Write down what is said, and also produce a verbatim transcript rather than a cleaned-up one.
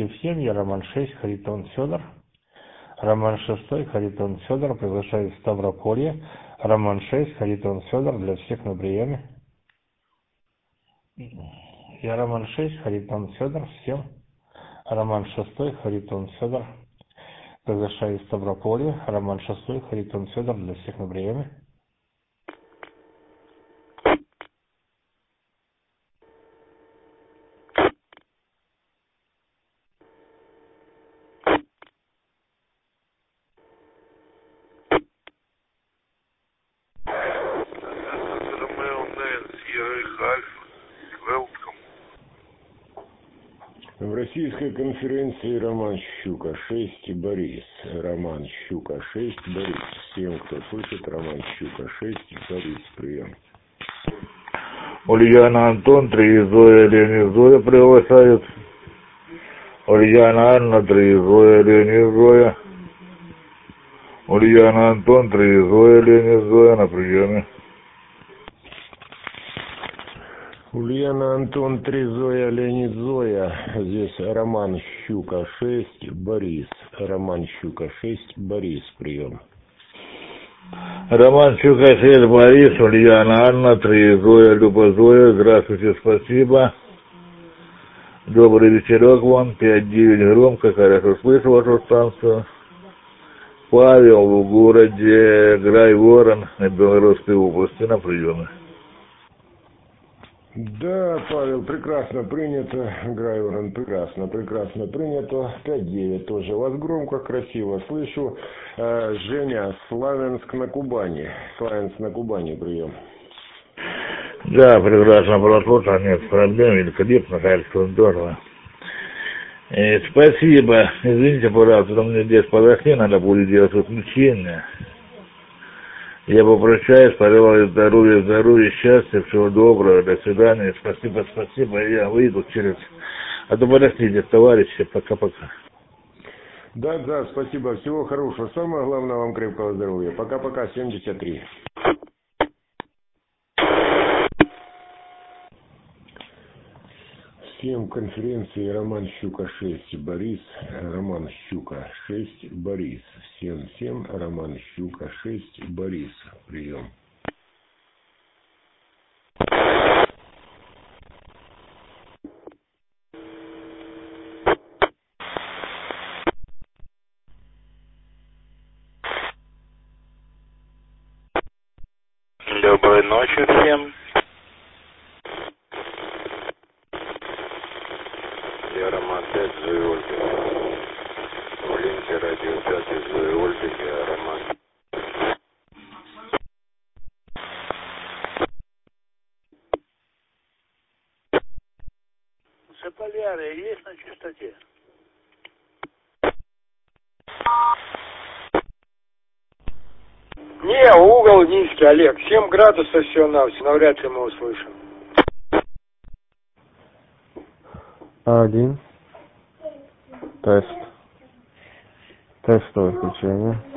Киев семь, я Роман шесть, Харитон Федор. Роман шестой, Харитон Федор, приглашаю в Ставрополье. Роман шесть, Харитон Федор, для всех на приеме. Я Роман шесть, Харитон Федор, всем. Роман шестой, Харитон Федор, приглашаю в Ставрополье. Роман шестой, Харитон Федор, для всех на приеме. В российской конференции Роман Щука шесть, Борис. Роман Щука шесть, Борис. Всем, кто слышит, Роман Щука шесть, Борис. Прием. Ульяна Антон, три, Зоя, Лени, Зоя приглашают. Ульяна Анна, три, Зоя, Лени, Зоя. Ульяна Антон, три, Зоя, Лени, Зоя на приеме. Ульяна Антон, три, Зоя, Леонид, Зоя. Здесь Роман Щука шесть, Борис. Роман Щука шесть, Борис. Прием. Роман Щука шесть, Борис. Ульяна Анна, три, Зоя, Люба, Зоя. Здравствуйте, спасибо. Добрый вечерок вам. пять девять громко, хорошо слышу вашу станцию. Павел в городе Грайворон на Белорусской области на приеме. Да, Павел, прекрасно принято. Грайворон, прекрасно, прекрасно принято. пять девять тоже. Вас громко, красиво слышу. Э, Женя, Славянск на Кубани. Славянск на Кубани, прием. Да, прекрасно прослушал, нет проблем, великолепно, качество здорово. Э, спасибо. Извините, пожалуйста, мне здесь подошли, надо будет делать выключение. Я попрощаюсь, пожелаю здоровья, здоровья, счастья, всего доброго, до свидания, спасибо, спасибо, я выйду через... А то подождите, товарищи, пока-пока. Да, да, спасибо, всего хорошего, самое главное вам крепкого здоровья. Пока-пока, семьдесят три. Всем конференции Роман Щука шесть, Борис. Роман Щука шесть, Борис. Всем, всем Роман Щука шесть, Борис. Прием. Доброй ночи всем. Я Роман пять, Зоя Ольга. В ленте радио пять, Зоя Ольга, я Роман. Заполярье есть на частоте? Не, угол низкий, Олег. семь градусов всего-навсего. Навряд ли мы услышим. Один. Тест. Тестовое включение.